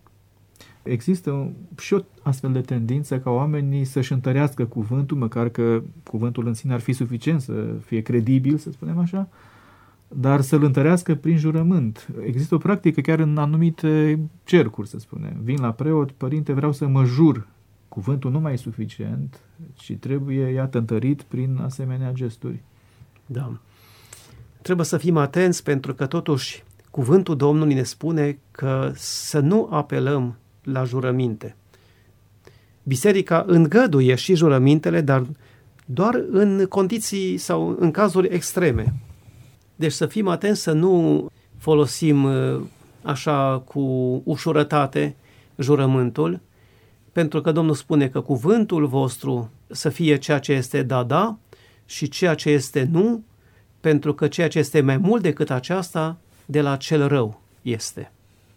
Există și o astfel de tendință ca oamenii să-și întărească cuvântul, măcar că cuvântul în sine ar fi suficient să fie credibil, să spunem așa, dar să-l întărească prin jurământ. Există o practică chiar în anumite cercuri, să spunem. Vin la preot, părinte, vreau să mă jur. Cuvântul nu mai e suficient, ci trebuie, iată, întărit prin asemenea gesturi. Da. Trebuie să fim atenți, pentru că totuși cuvântul Domnului ne spune că să nu apelăm la jurăminte. Biserica îngăduie și jurămintele, dar doar în condiții sau în cazuri extreme. Deci să fim atenți să nu folosim așa cu ușurătate jurământul, pentru că Domnul spune că cuvântul vostru să fie ceea ce este da și ceea ce este nu, pentru că ceea ce este mai mult decât aceasta, de la cel rău este.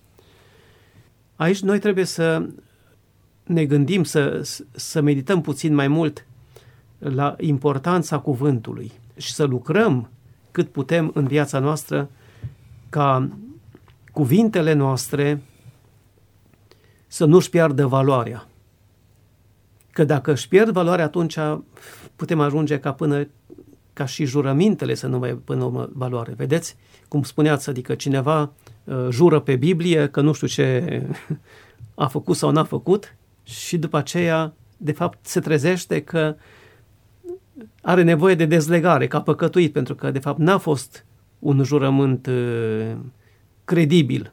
Aici noi trebuie să ne gândim, să medităm puțin mai mult la importanța cuvântului și să lucrăm cât putem în viața noastră ca cuvintele noastre să nu-și piardă valoarea. Că dacă își pierd valoarea, atunci putem ajunge ca și jurămintele să nu mai până la urmă valoare. Vedeți? Cum spuneați, adică cineva jură pe Biblie că nu știu ce a făcut sau n-a făcut și după aceea, de fapt, se trezește că are nevoie de dezlegare, că a păcătuit, pentru că, de fapt, n-a fost un jurământ credibil.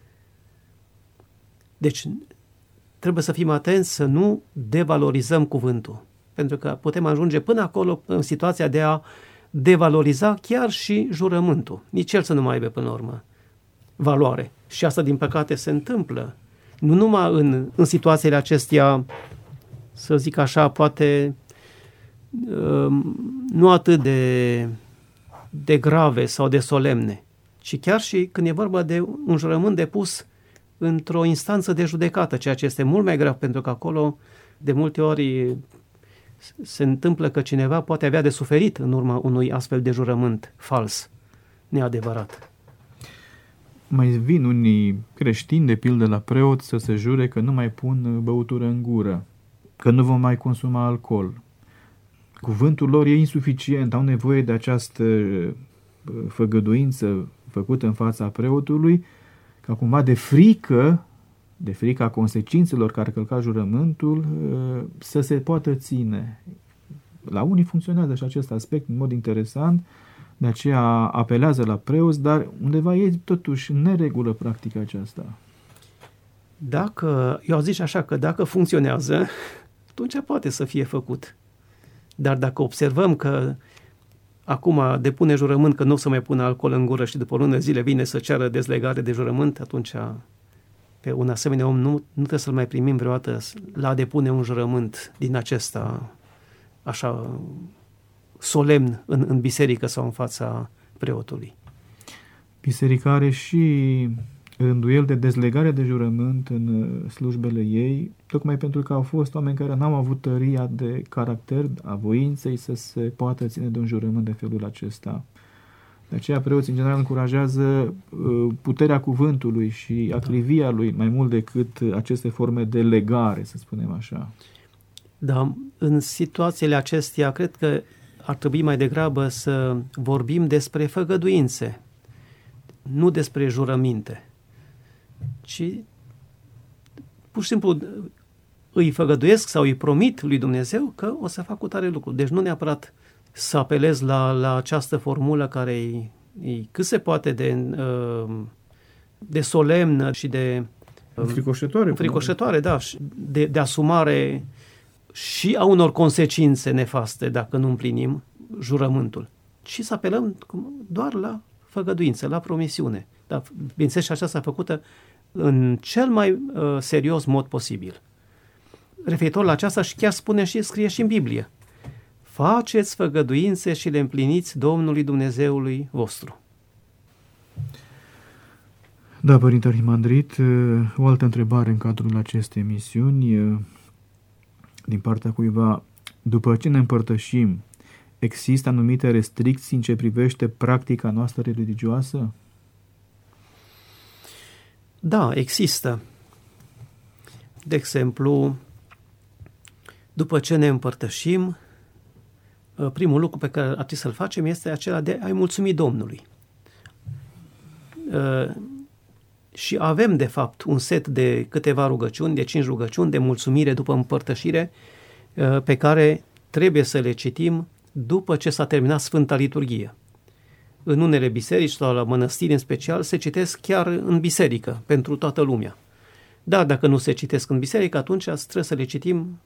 Deci, trebuie să fim atenți să nu devalorizăm cuvântul, pentru că putem ajunge până acolo în situația de a devaloriza chiar și jurământul. Nici el să nu mai aibă până la urmă valoare. Și asta, din păcate, se întâmplă. Nu numai în situațiile acestea, să zic așa, poate nu atât de grave sau de solemne, ci chiar și când e vorba de un jurământ depus într-o instanță de judecată, ceea ce este mult mai grav, pentru că acolo de multe ori se întâmplă că cineva poate avea de suferit în urma unui astfel de jurământ fals, neadevărat. Mai vin unii creștini, de pildă la preot, să se jure că nu mai pun băutură în gură, că nu vom mai consuma alcool. Cuvântul lor e insuficient, au nevoie de această făgăduință făcută în fața preotului, ca cumva de frica consecințelor care călca jurământul, să se poată ține. La unii funcționează și acest aspect în mod interesant, De aceea apelează la preoți, dar undeva e totuși în neregulă practica aceasta. Eu zic așa că dacă funcționează, atunci poate să fie făcut. Dar dacă observăm că acum depune jurământ că nu o să mai pună alcool în gură și după o lună zile vine să ceară dezlegare de jurământ, atunci pe un asemenea om nu trebuie să-l mai primim vreodată la a depune un jurământ din acesta așa solemn în biserică sau în fața preotului. Biserica are și rânduieli de dezlegare de jurământ în slujbele ei, tocmai pentru că au fost oameni care n-au avut tăria de caracter, a voinței să se poată ține de un jurământ de felul acesta. De aceea preoții în general încurajează puterea cuvântului și aclivia lui mai mult decât aceste forme de legare, să spunem așa. Da, în situațiile acestea cred că ar trebui mai degrabă să vorbim despre făgăduințe, nu despre jurăminte, ci pur și simplu îi făgăduiesc sau îi promit lui Dumnezeu că o să fac cu tare lucru. Deci nu neapărat să apelez la această formulă care e cât se poate de solemnă și de fricoșătoare, da, de asumare și a unor consecințe nefaste dacă nu împlinim jurământul. Și să apelăm doar la făgăduință, la promisiune. Dar, bineînțeles, și aceasta făcută în cel mai serios mod posibil. Referitor la aceasta și chiar scrie și în Biblie. Faceți făgăduințe și le împliniți Domnului Dumnezeului vostru. Da, Părinte Arhimandrit, o altă întrebare în cadrul acestei emisiuni din partea cuiva. După ce ne împărtășim, există anumite restricții în ce privește practica noastră religioasă? Da, există. De exemplu, după ce ne împărtășim, primul lucru pe care ar trebui să-l facem este acela de a-i mulțumi Domnului. Și avem, de fapt, un set de câteva rugăciuni, de 5 rugăciuni de mulțumire după împărtășire, pe care trebuie să le citim după ce s-a terminat Sfânta Liturghie. În unele biserici sau la mănăstiri în special se citesc chiar în biserică, pentru toată lumea. Dar dacă nu se citesc în biserică, atunci trebuie să le citim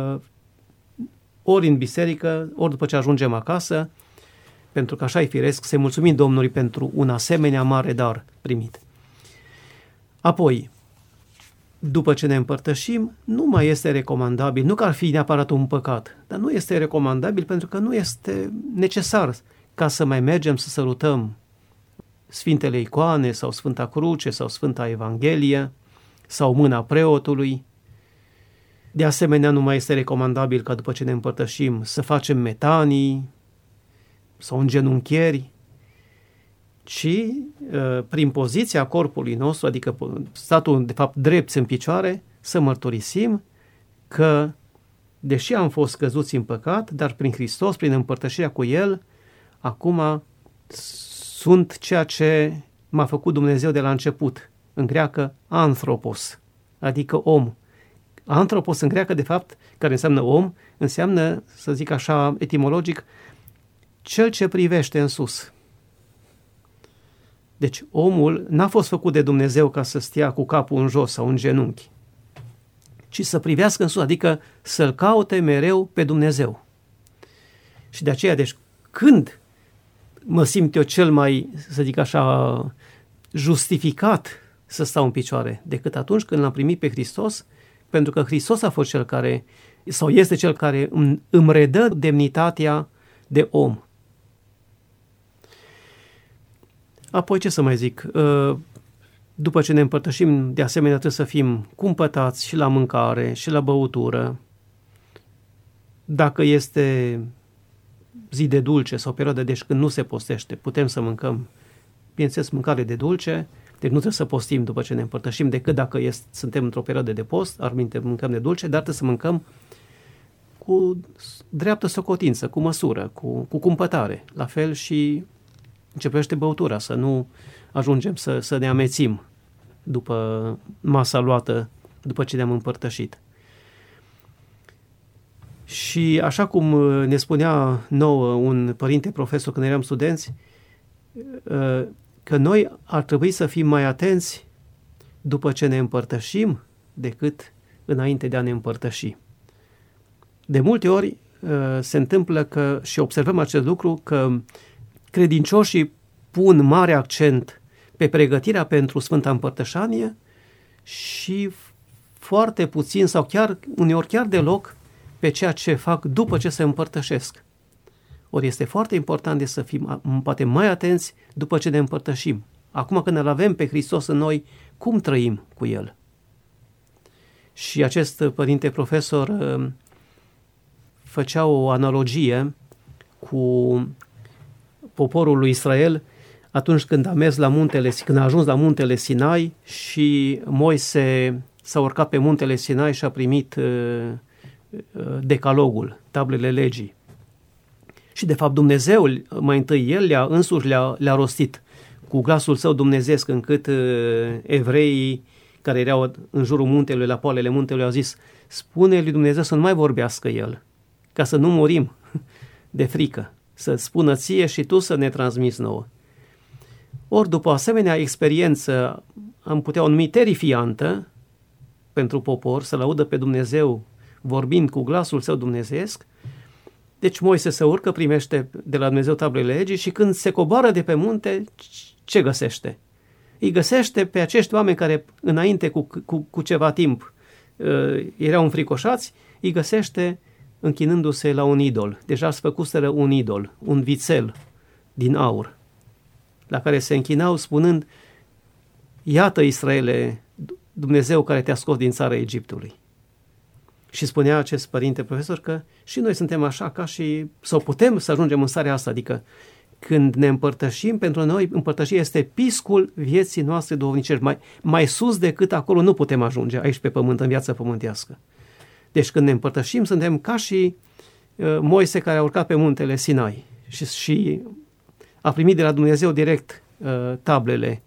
ori în biserică, ori după ce ajungem acasă, pentru că așa e firesc, să-i mulțumim Domnului pentru un asemenea mare dar primit. Apoi, după ce ne împărtășim, nu mai este recomandabil, nu că ar fi neapărat un păcat, dar nu este recomandabil pentru că nu este necesar ca să mai mergem să sărutăm Sfintele Icoane sau Sfânta Cruce sau Sfânta Evanghelie sau mâna preotului. De asemenea, nu mai este recomandabil ca după ce ne împărtășim să facem metanii sau îngenunchieri, ci prin poziția corpului nostru, adică statul de fapt drept în picioare, să mărturisim că, deși am fost căzuți în păcat, dar prin Hristos, prin împărtășirea cu El, acum sunt ceea ce m-a făcut Dumnezeu de la început, în greacă anthropos, adică om. Anthropos în greacă, de fapt, care înseamnă om, înseamnă, să zic așa, etimologic, cel ce privește în sus. Deci omul n-a fost făcut de Dumnezeu ca să stea cu capul în jos sau în genunchi, ci să privească în sus, adică să-L caute mereu pe Dumnezeu. Și de aceea, deci, când mă simt eu cel mai, să zic așa, justificat să stau în picioare, decât atunci când l-am primit pe Hristos, pentru că Hristos a fost cel care, sau este cel care îmi redă demnitatea de om. Apoi, ce să mai zic, după ce ne împărtășim, de asemenea trebuie să fim cumpătați și la mâncare și la băutură. Dacă este zi de dulce sau perioadă, deci când nu se postește, putem să mâncăm, bineînțeles, mâncare de dulce, deci nu trebuie să postim după ce ne împărtășim, decât dacă suntem într-o perioadă de post, arminte mâncăm de dulce, dar trebuie să mâncăm cu dreaptă socotință, cu măsură, cu cumpătare. La fel și începește băutura, să nu ajungem să ne amețim după masa luată, după ce ne-am împărtășit. Și așa cum ne spunea nouă un părinte profesor când eram studenți, că noi ar trebui să fim mai atenți după ce ne împărtășim decât înainte de a ne împărtăși. De multe ori se întâmplă că, și observăm acest lucru, că credincioșii pun mare accent pe pregătirea pentru Sfânta Împărtășanie și foarte puțin sau chiar uneori chiar deloc pe ceea ce fac după ce se împărtășesc. Ori este foarte important de să fim poate mai atenți după ce ne împărtășim. Acum când îl avem pe Hristos în noi, cum trăim cu El? Și acest părinte profesor făcea o analogie cu poporul lui Israel atunci când a mers la când a ajuns la muntele Sinai și Moise s-a urcat pe muntele Sinai și a primit decalogul, tablele legii. Și de fapt Dumnezeu, mai întâi El le-a rostit cu glasul său dumnezeesc, încât evreii care erau în jurul muntelui, la poalele muntelui, au zis: spune lui Dumnezeu să nu mai vorbească El, ca să nu murim de frică, să spună ție și tu să ne transmiți nouă. Ori după o asemenea experiență, am putea o numi terifiantă pentru popor, să-L audă pe Dumnezeu vorbind cu glasul său dumnezeiesc, deci Moise se urcă, primește de la Dumnezeu tablele legii și când se coboară de pe munte, ce găsește? Îi găsește pe acești oameni care înainte cu ceva timp erau înfricoșați, îi găsește închinându-se la un idol. Deja îți făcuseră un idol, un vițel din aur, la care se închinau spunând: iată, Israele, Dumnezeu care te-a scos din țara Egiptului. Și spunea acest părinte profesor că și noi suntem așa sau putem să ajungem în starea asta, adică când ne împărtășim, pentru noi împărtășirea este piscul vieții noastre duhovnicești. Mai sus decât acolo nu putem ajunge aici pe pământ, în viața pământească. Deci când ne împărtășim, suntem ca și Moise care a urcat pe muntele Sinai și a primit de la Dumnezeu direct tablele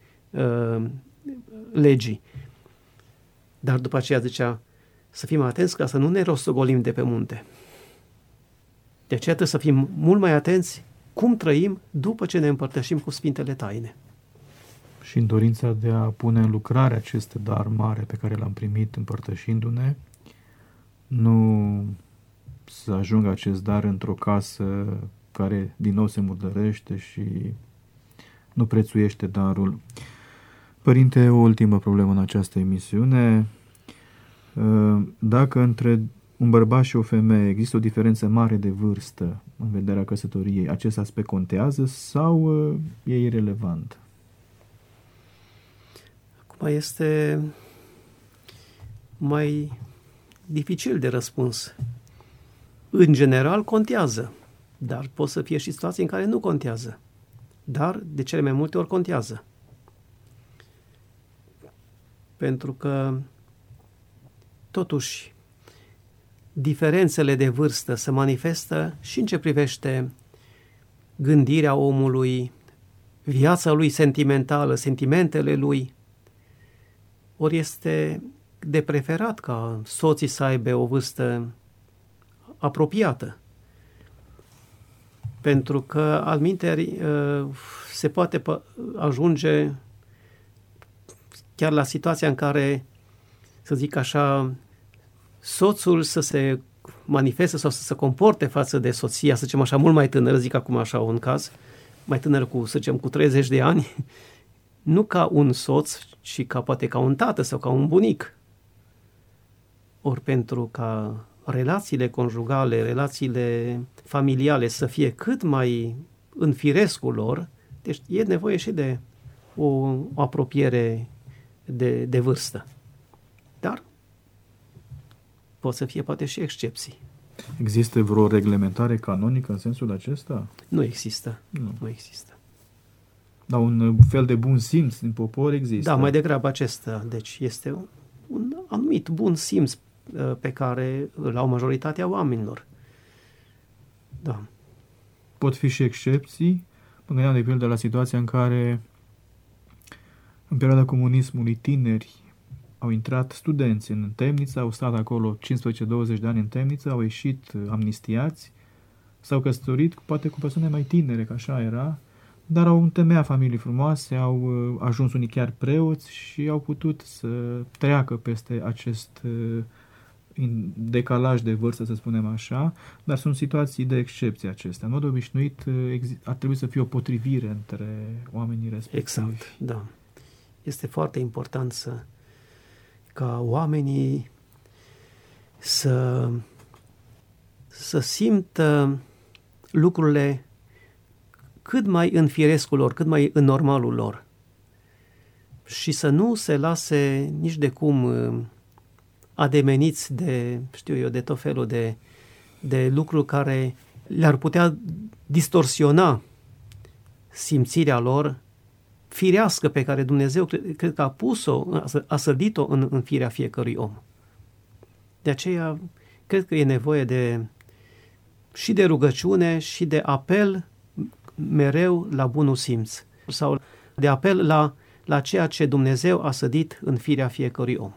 legii. Dar după aceea zicea să fim atenți ca să nu ne rostogolim de pe munte. De aceea trebuie să fim mult mai atenți cum trăim după ce ne împărtășim cu Sfintele Taine. Și în dorința de a pune în lucrare acest dar mare pe care l-am primit împărtășindu-ne, nu să ajungă acest dar într-o casă care din nou se murdărește și nu prețuiește darul. Părinte, o ultimă problemă în această emisiune. Dacă între un bărbat și o femeie există o diferență mare de vârstă în vederea căsătoriei, acest aspect contează sau e irelevant? Acum este mai dificil de răspuns. În general contează, dar pot să fie și situații în care nu contează. Dar de cele mai multe ori contează. Pentru că totuși diferențele de vârstă se manifestă și în ce privește gândirea omului, viața lui sentimentală, sentimentele lui. Ori este de preferat ca soții să aibă o vârstă apropiată. Pentru că altminteri se poate ajunge chiar la situația în care, să zic așa, soțul să se manifeste sau să se comporte față de soția, să zicem așa, mult mai tânără, zic acum așa un caz, mai tânără să zicem, cu 30 de ani, nu ca un soț, ci poate ca un tată sau ca un bunic. Ori pentru ca relațiile conjugale, relațiile familiale să fie cât mai în firescul lor, deci e nevoie și de o apropiere de vârstă. Dar pot să fie poate și excepții. Există vreo reglementare canonică în sensul acesta? Nu există. Nu există. Dar un fel de bun simț din popor există? Da, mai degrabă acesta. Deci este un anumit bun simț pe care îl au majoritatea oamenilor. Da. Pot fi și excepții? Mă gândeam de pildă la situația în care în perioada comunismului tineri au intrat studenți în temniță, au stat acolo 15-20 de ani în temniță, au ieșit amnistiați, s-au căsătorit, poate cu persoane mai tinere, că așa era, dar au întemeiat familii frumoase, au ajuns unii chiar preoți și au putut să treacă peste acest decalaj de vârstă, să spunem așa, dar sunt situații de excepție acestea. În mod obișnuit ar trebui să fie o potrivire între oamenii respectivi. Exact, da. Este foarte important ca oamenii să simtă lucrurile cât mai în firescul lor, cât mai în normalul lor și să nu se lase nici de cum ademeniți de tot felul de lucruri care le-ar putea distorsiona simțirea lor firească pe care Dumnezeu cred că a pus-o, a sădit-o în firea fiecărui om. De aceea cred că e nevoie și de rugăciune și de apel mereu la bunul simț sau de apel la ceea ce Dumnezeu a sădit în firea fiecărui om.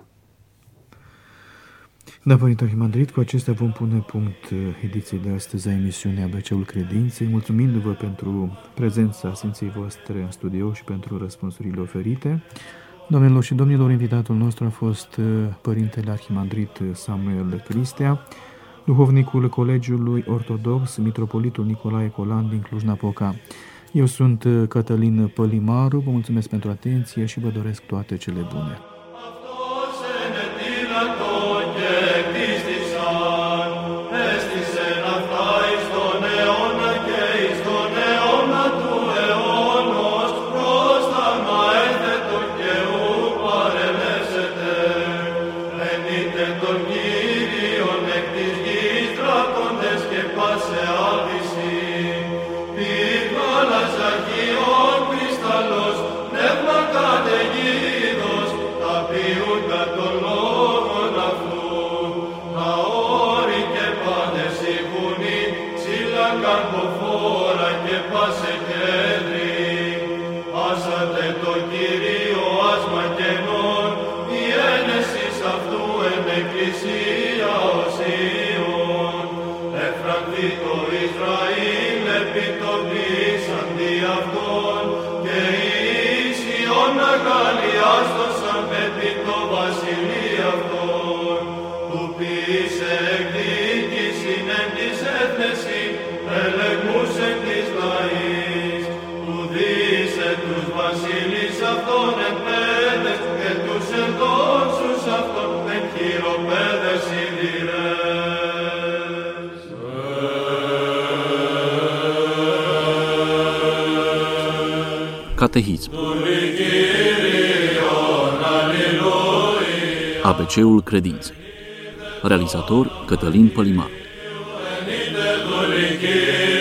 Da, Părinte Arhimandrit, cu acestea vom pune punct ediției de astăzi a emisiunii ABC-ul Credinței, mulțumindu-vă pentru prezența Sfinței voastre în studio și pentru răspunsurile oferite. Doamnelor și domnilor, invitatul nostru a fost Părintele Arhimandrit Samuel Cristea, duhovnicul Colegiului Ortodox, Mitropolitul Nicolae Colan din Cluj-Napoca. Eu sunt Cătălin Pălimaru, vă mulțumesc pentru atenție și vă doresc toate cele bune. Catehism. ABC-ul Credinței. Realizator Cătălin Pălimaru.